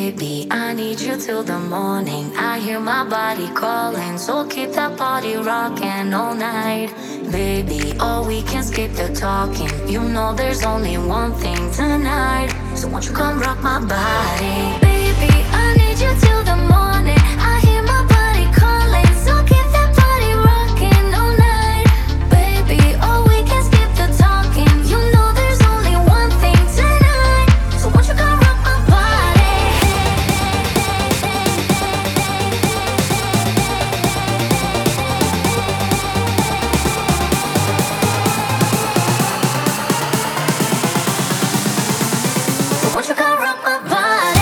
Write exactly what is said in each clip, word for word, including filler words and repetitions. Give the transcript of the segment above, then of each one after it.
Baby, I need you till the morning. I hear my body calling, so keep that body rocking all night. Baby, oh, we can skip the talking. You know there's only one thing tonight. So won't you come rock my body? Baby, I need you till the morning. I hear my body calling, so keep that body rocking all night. Baby, oh, we can skip the talking. You know there's only one thing tonight. So won't you come rock my body? So won't you come rock my body?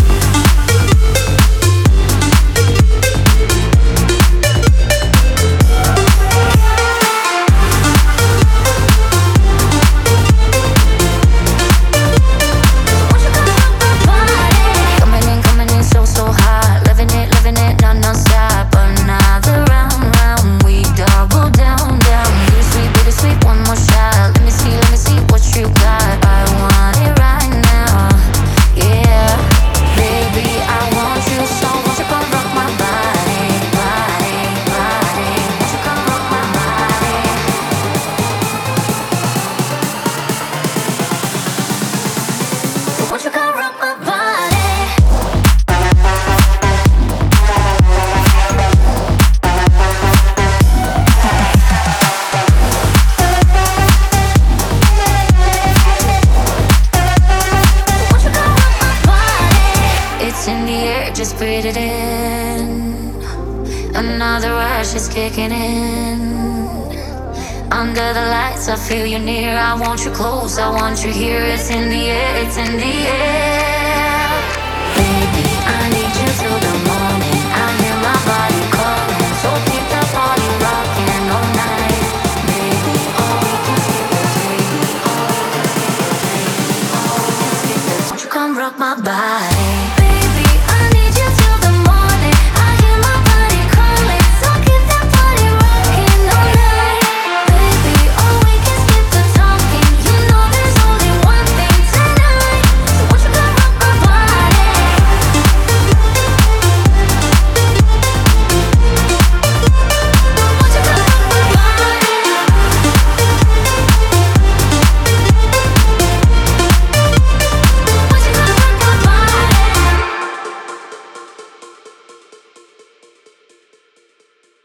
Won't you come rock my body? Won't you come rock my body? It's in the air, just breathe it in. Another rush is kicking in. Under the lights, I feel you near. I want you close, I want you here. It's in the air, it's in the air. Baby, I need you till the morning. I hear my body calling, so keep that body rocking all night. Baby, all we can skip it, baby, all we can skip it, baby, all we can skip it. Won't you come rock my body?